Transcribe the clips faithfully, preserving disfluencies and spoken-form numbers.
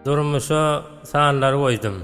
Durmuşa sanlar koydum.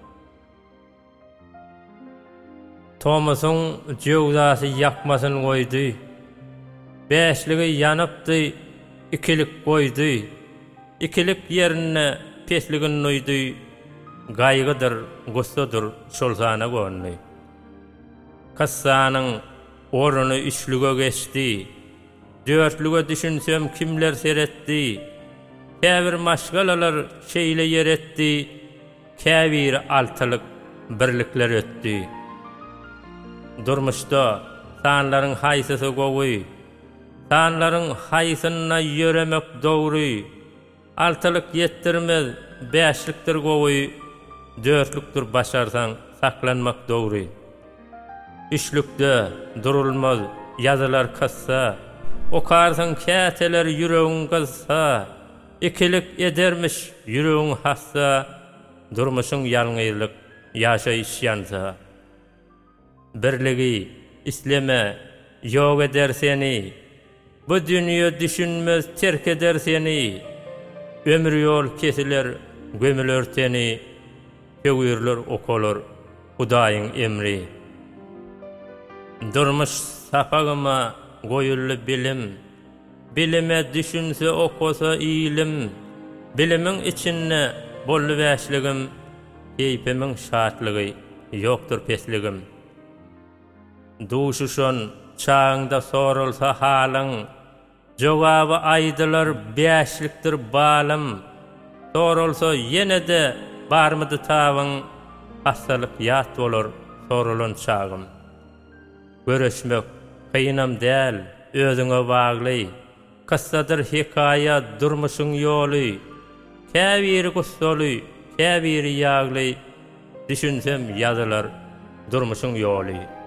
Tomusun jewdasy yakmasyn koydy. Beşligi yanıpdy, ikilik koydy. İkilik yerine pesligin noydy. Gaýgydyr, gustadyr şol sana gönli. Kassanyň oruny üçlüge geçdi. Dörtlüge düşünsem kimler seretdi. Käbir maşgalalar şeýle yeretdi. Käbir altylyk birlikler ötdi. Durmuşda sanlaryň haýsysy gowy. Sanlaryň haýsyna ýöremek dogry. Altylyk yetdirmez, beşlikdir gowy. Dörtlükdir başarsan saklanmak dogry. Üçlükde durulmaz yazılar kassa. Okarsan käteler yüreğin kızsa. İkilik edermiş yüreğin hassa. Durmuşun yalňyzlyk ýaşa isyansa. Birligi isleme ýok eder seni. Bu dünýe düşünmez terk eder seni. Ömür ýol kesiler gömüler seni. Köwürler okolor Hudaýyň emri. Durmuş sapagyma goýully bilim. Bilime düşünse okosa ilim. Bilimiň içinde bolly wäşligim. Keypimiň şatlygy ýokdur pesligim. Duşuşon çağında sorulsa halyň. Jogaby aýdylar beşlikdir balym. Sorulsa ýene-de barmydy tabyň. Hastalyk ýat bolar sorulan çağım. Görüşmek kynam däl, özüňe bagly. Kassadyr hikaýa durmuşyň ýoly. Käbir gustoly, käbir ýagly. Düşünsem ýazylar durmuşyň ýoly.